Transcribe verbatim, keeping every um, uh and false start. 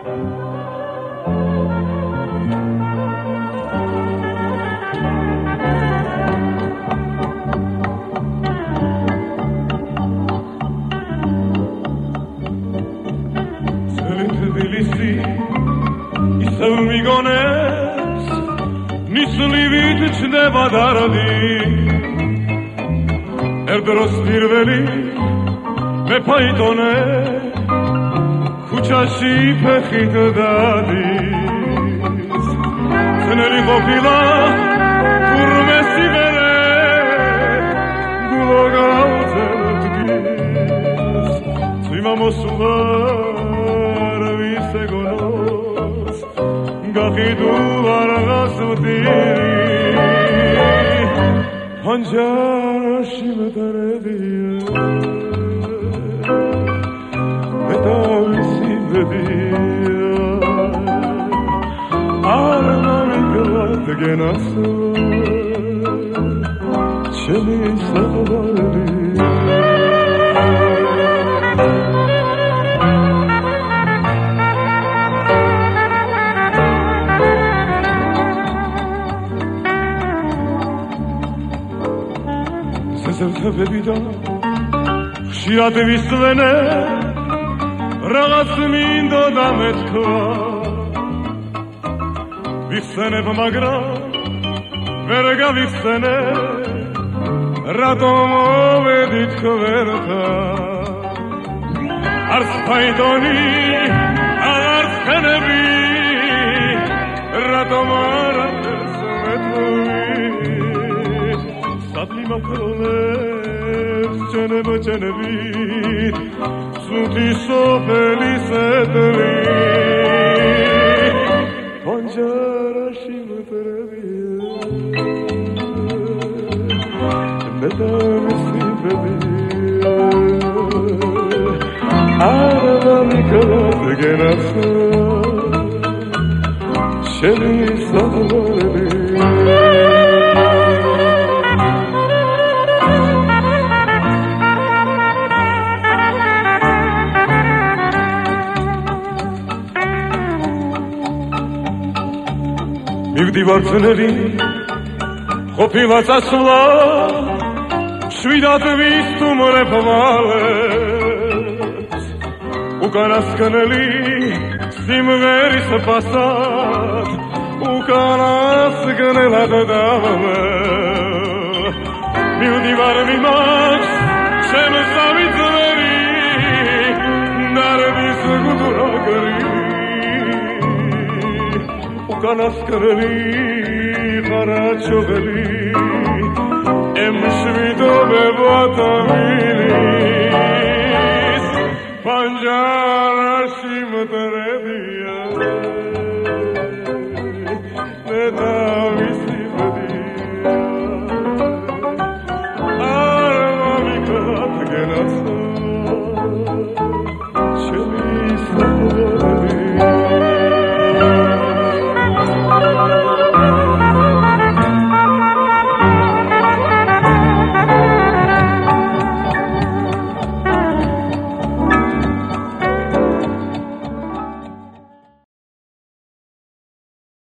მიგონეს ნისლივით ჩნდება დარდი ერდროს პირველი მე ფაიტონე ქუჩაში ფეხით დადის ძნელი ყოფილა თურმე სიმერე გულო გავძელდგის წვიმა მოსულა ვის ეგონოს გახიდუ არაღას ვდირი პანჯარაში მედარებია მე დავისი ბედია არ მომიგლადგენას ჩემი საყვარელი ზერხებები და ხშირად ვისვენე რაღაც მინდოდა მეთქვა ვიხსენებ მაგრამ ვერ გავიხსენე რატომ მოვედი თქვენთან არც ფაიდონი არც ხენები რატომ არაფერს მეთქვი მაქროლებს ჩენებ ჩენებით სუთი სოფელი სედვი პანჯარაში მოდრებია მე დავისი ბედია არა მიკოლოგენას შენი საყვარელი მივდივარ ძნელი ყოფილა წასვლა შვიდად ვისტუმრებ ვალებს უკანასკნელი სიმღერის ფასად უკანასკნელად დავამე მივდივარ მიმარს შემსავი ძველი ნარდის გუდრაგრი უკანასკნელი ყარაჩოღელი ემშვიდობებათა